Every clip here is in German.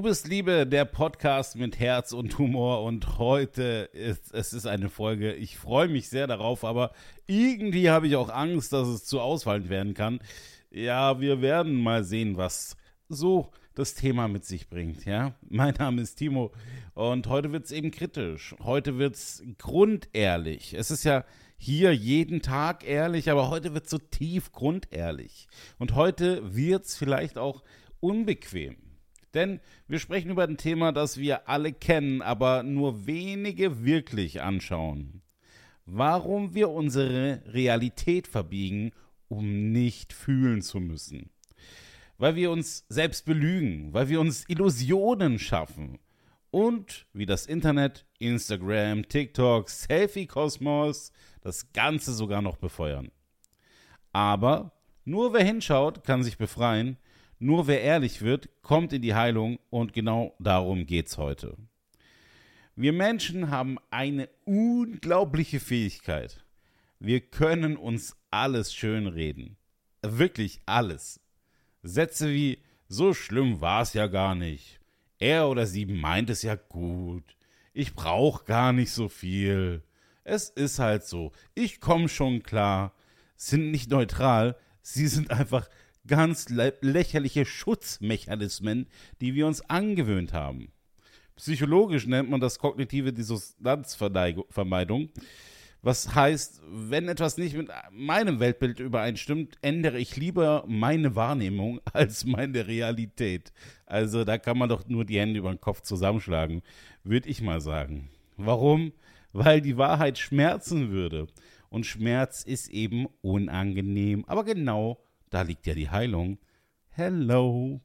Du bist Liebe, der Podcast mit Herz und Humor, und heute ist eine Folge, ich freue mich sehr darauf, aber irgendwie habe ich auch Angst, dass es zu ausfallend werden kann. Ja, wir werden mal sehen, was so das Thema mit sich bringt, ja. Mein Name ist Timo und heute wird es eben kritisch, heute wird es grundehrlich. Es ist ja hier jeden Tag ehrlich, aber heute wird es so tief grundehrlich und heute wird es vielleicht auch unbequem. Denn wir sprechen über ein Thema, das wir alle kennen, aber nur wenige wirklich anschauen. Warum wir unsere Realität verbiegen, um nicht fühlen zu müssen. Weil wir uns selbst belügen, weil wir uns Illusionen schaffen. Und wie das Internet, Instagram, TikTok, Selfie-Kosmos das Ganze sogar noch befeuern. Aber nur wer hinschaut, kann sich befreien. Nur wer ehrlich wird, kommt in die Heilung und genau darum geht's heute. Wir Menschen haben eine unglaubliche Fähigkeit. Wir können uns alles schönreden. Wirklich alles. Sätze wie, so schlimm war's ja gar nicht. Er oder sie meint es ja gut. Ich brauch gar nicht so viel. Es ist halt so. Ich komm schon klar. Sind nicht neutral, sie sind einfach ganz lächerliche Schutzmechanismen, die wir uns angewöhnt haben. Psychologisch nennt man das kognitive Dissonanzvermeidung. Was heißt, wenn etwas nicht mit meinem Weltbild übereinstimmt, ändere ich lieber meine Wahrnehmung als meine Realität. Also da kann man doch nur die Hände über den Kopf zusammenschlagen, würde ich mal sagen. Warum? Weil die Wahrheit schmerzen würde. Und Schmerz ist eben unangenehm. Aber genau da liegt ja die Heilung. Hello.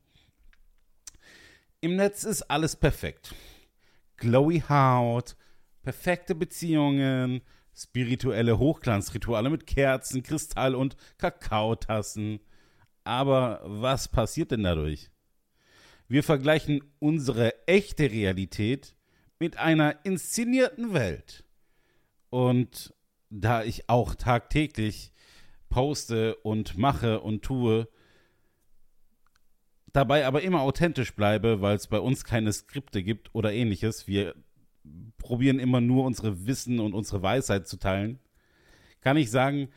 Im Netz ist alles perfekt. Glowy Haut, perfekte Beziehungen, spirituelle Hochglanzrituale mit Kerzen, Kristall und Kakaotassen. Aber was passiert denn dadurch? Wir vergleichen unsere echte Realität mit einer inszenierten Welt. Und da ich auch tagtäglich poste und mache und tue, dabei aber immer authentisch bleibe, weil es bei uns keine Skripte gibt oder ähnliches. Wir probieren immer nur unsere Wissen und unsere Weisheit zu teilen. Kann ich sagen,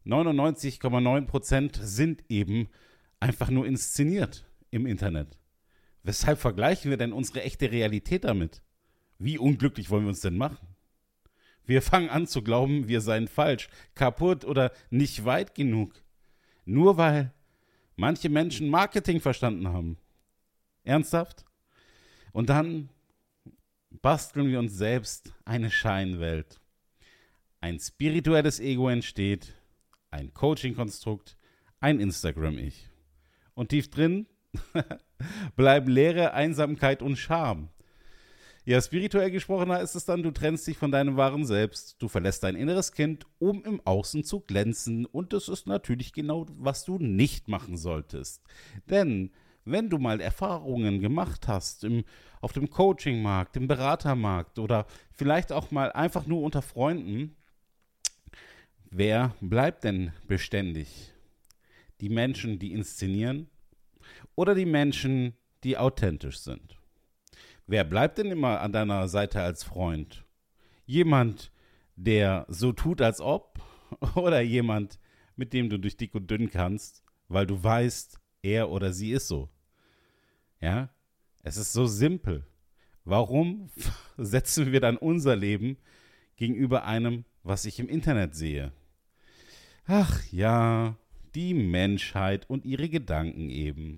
99,9% sind eben einfach nur inszeniert im Internet. Weshalb vergleichen wir denn unsere echte Realität damit? Wie unglücklich wollen wir uns denn machen? Wir fangen an zu glauben, wir seien falsch, kaputt oder nicht weit genug. Nur weil manche Menschen Marketing verstanden haben. Ernsthaft? Und dann basteln wir uns selbst eine Scheinwelt. Ein spirituelles Ego entsteht, ein Coaching-Konstrukt, ein Instagram-Ich. Und tief drin bleiben Leere, Einsamkeit und Scham. Ja, spirituell gesprochener ist es dann, du trennst dich von deinem wahren Selbst, du verlässt dein inneres Kind, um im Außen zu glänzen, und das ist natürlich genau, was du nicht machen solltest. Denn wenn du mal Erfahrungen gemacht hast auf dem Coaching-Markt, im Beratermarkt oder vielleicht auch mal einfach nur unter Freunden, wer bleibt denn beständig? Die Menschen, die inszenieren, oder die Menschen, die authentisch sind? Wer bleibt denn immer an deiner Seite als Freund? Jemand, der so tut, als ob? Oder jemand, mit dem du durch dick und dünn kannst, weil du weißt, er oder sie ist so? Ja, es ist so simpel. Warum setzen wir dann unser Leben gegenüber einem, was ich im Internet sehe? Ach ja, die Menschheit und ihre Gedanken eben.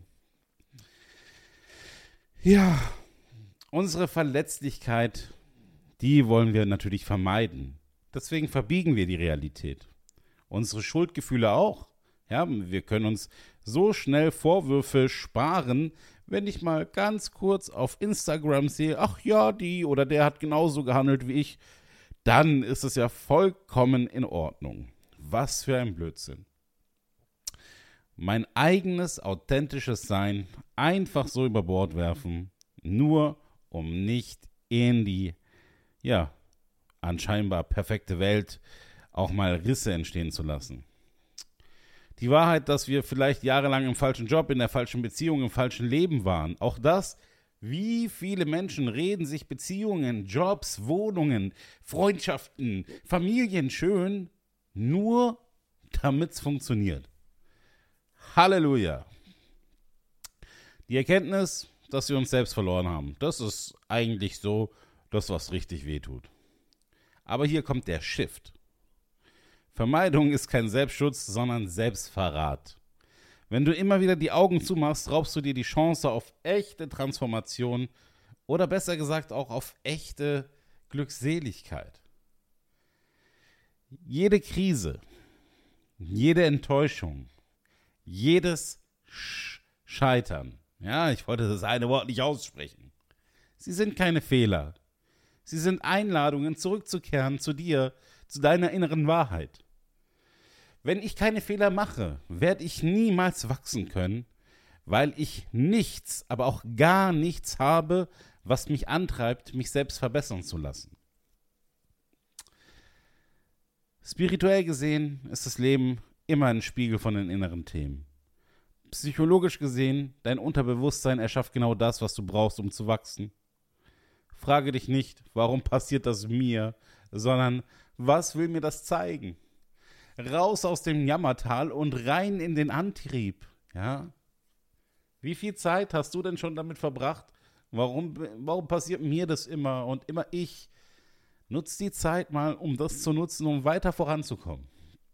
Ja, unsere Verletzlichkeit, die wollen wir natürlich vermeiden. Deswegen verbiegen wir die Realität. Unsere Schuldgefühle auch. Ja, wir können uns so schnell Vorwürfe sparen, wenn ich mal ganz kurz auf Instagram sehe, ach ja, die oder der hat genauso gehandelt wie ich, dann ist es ja vollkommen in Ordnung. Was für ein Blödsinn. Mein eigenes, authentisches Sein einfach so über Bord werfen, nur um nicht in die, ja, anscheinbar perfekte Welt auch mal Risse entstehen zu lassen. Die Wahrheit, dass wir vielleicht jahrelang im falschen Job, in der falschen Beziehung, im falschen Leben waren, auch das Wie viele Menschen reden sich Beziehungen, Jobs, Wohnungen, Freundschaften, Familien schön, nur damit es funktioniert. Halleluja. Die Erkenntnis, dass wir uns selbst verloren haben, das ist eigentlich so das, was richtig wehtut. Aber hier kommt der Shift. Vermeidung ist kein Selbstschutz, sondern Selbstverrat. Wenn du immer wieder die Augen zumachst, raubst du dir die Chance auf echte Transformation oder besser gesagt auch auf echte Glückseligkeit. Jede Krise, jede Enttäuschung, jedes Scheitern, ja, ich wollte das eine Wort nicht aussprechen, sie sind keine Fehler. Sie sind Einladungen, zurückzukehren zu dir, zu deiner inneren Wahrheit. Wenn ich keine Fehler mache, werde ich niemals wachsen können, weil ich nichts, aber auch gar nichts habe, was mich antreibt, mich selbst verbessern zu lassen. Spirituell gesehen ist das Leben immer ein Spiegel von den inneren Themen. Psychologisch gesehen, dein Unterbewusstsein erschafft genau das, was du brauchst, um zu wachsen. Frage dich nicht, warum passiert das mir, sondern was will mir das zeigen? Raus aus dem Jammertal und rein in den Antrieb, ja? Wie viel Zeit hast du denn schon damit verbracht? Warum passiert mir das immer und immer ich? Nutz die Zeit mal, um das zu nutzen, um weiter voranzukommen.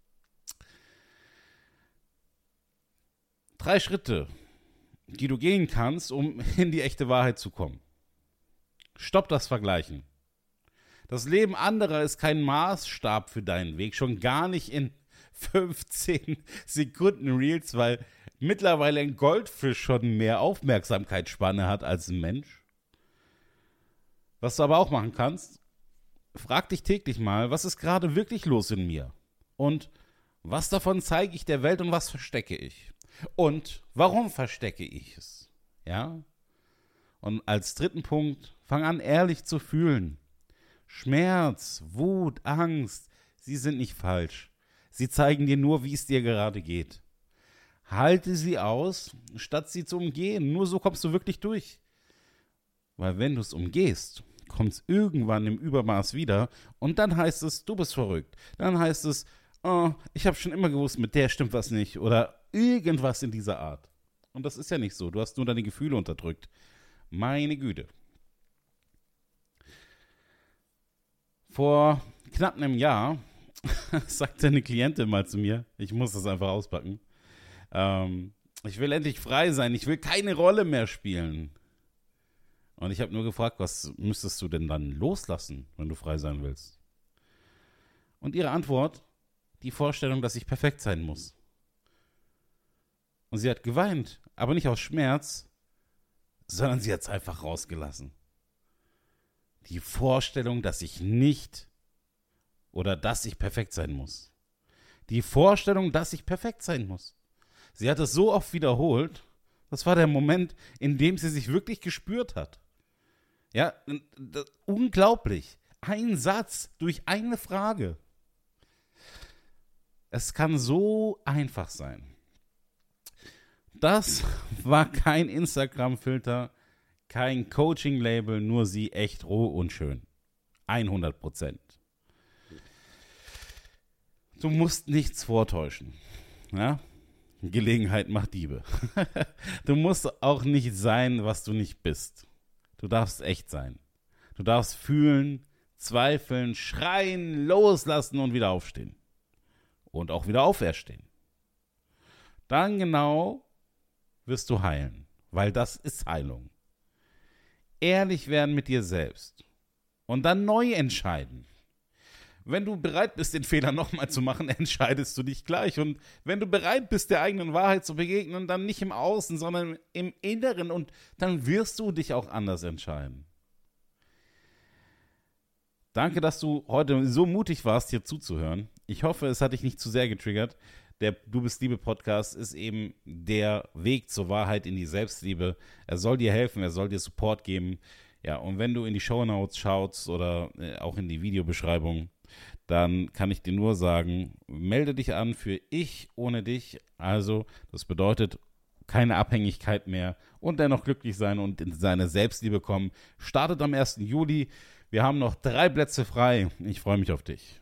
3 Schritte, die du gehen kannst, um in die echte Wahrheit zu kommen. Stopp das Vergleichen. Das Leben anderer ist kein Maßstab für deinen Weg, schon gar nicht in 15 Sekunden Reels, weil mittlerweile ein Goldfisch schon mehr Aufmerksamkeitsspanne hat als ein Mensch. Was du aber auch machen kannst, frag dich täglich mal, was ist gerade wirklich los in mir? Und was davon zeige ich der Welt und was verstecke ich? Und warum verstecke ich es? Ja? Und als 3. Punkt, fang an, ehrlich zu fühlen. Schmerz, Wut, Angst, sie sind nicht falsch. Sie zeigen dir nur, wie es dir gerade geht. Halte sie aus, statt sie zu umgehen. Nur so kommst du wirklich durch. Weil wenn du es umgehst, kommt es irgendwann im Übermaß wieder und dann heißt es, du bist verrückt. Dann heißt es, oh, ich habe schon immer gewusst, mit der stimmt was nicht oder irgendwas in dieser Art. Und das ist ja nicht so. Du hast nur deine Gefühle unterdrückt. Meine Güte. Vor knapp einem Jahr sagte eine Klientin mal zu mir, ich muss das einfach auspacken, ich will endlich frei sein, ich will keine Rolle mehr spielen. Und ich habe nur gefragt, was müsstest du denn dann loslassen, wenn du frei sein willst? Und ihre Antwort, die Vorstellung, dass ich perfekt sein muss. Und sie hat geweint, aber nicht aus Schmerz, sondern sie hat es einfach rausgelassen. Die Vorstellung, dass ich nicht oder dass ich perfekt sein muss. Die Vorstellung, dass ich perfekt sein muss. Sie hat es so oft wiederholt, das war der Moment, in dem sie sich wirklich gespürt hat. Ja, unglaublich. Ein Satz durch eine Frage. Es kann so einfach sein. Das war kein Instagram-Filter, kein Coaching-Label, nur sie echt roh und schön. 100%. Du musst nichts vortäuschen. Ja? Gelegenheit macht Diebe. Du musst auch nicht sein, was du nicht bist. Du darfst echt sein. Du darfst fühlen, zweifeln, schreien, loslassen und wieder aufstehen. Und auch wieder auferstehen. Dann genau wirst du heilen, weil das ist Heilung. Ehrlich werden mit dir selbst und dann neu entscheiden. Wenn du bereit bist, den Fehler nochmal zu machen, entscheidest du dich gleich. Und wenn du bereit bist, der eigenen Wahrheit zu begegnen, dann nicht im Außen, sondern im Inneren. Und dann wirst du dich auch anders entscheiden. Danke, dass du heute so mutig warst, hier zuzuhören. Ich hoffe, es hat dich nicht zu sehr getriggert. Der Du bist Liebe Podcast ist eben der Weg zur Wahrheit in die Selbstliebe. Er soll dir helfen, er soll dir Support geben. Ja, und wenn du in die Shownotes schaust oder auch in die Videobeschreibung, dann kann ich dir nur sagen, melde dich an für Ich ohne dich. Also, das bedeutet, keine Abhängigkeit mehr und dennoch glücklich sein und in seine Selbstliebe kommen. Startet am 1. Juli. Wir haben noch 3 Plätze frei. Ich freue mich auf dich.